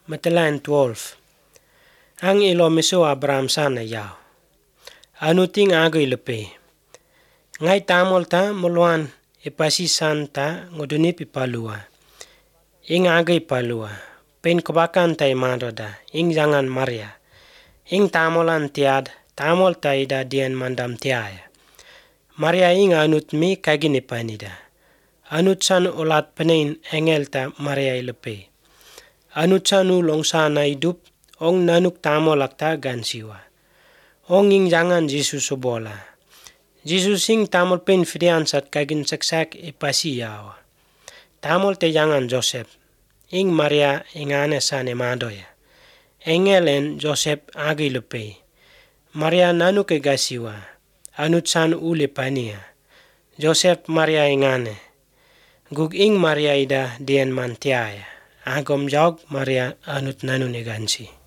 Matalain 12. Ang ilo miso Abraham sana yao. Anuting agay lepe. Ngay tamol ta muluan ipasi santa ngodunip ipalua. Ing agay palua. Pen kebakan tay madoda. Ing jangan Maria. Ing tamolan tiad. Tamol ta ida dian mandam tiaya. Maria ing anut mi kagini panida. Anut san ulat penain engel ta Maria lepe. Anut san ulong sana hidup. Ong nanuk tamolak ta gansiwa. Ong ing jangan Jesus sobola. Jesus ing tamol pen fidian sat kagin saksak ipasi yawa. Tamol te jangan Joseph. Ing Maria ing ane sane madoya. Engel en Joseph agi lepe. Maria nanuk e gasiwa. Anut san ule pania. Joseph Maria ing ane. Gug ing Maria ida dien mantiaya. Agom jog Maria anut nanun e gansi.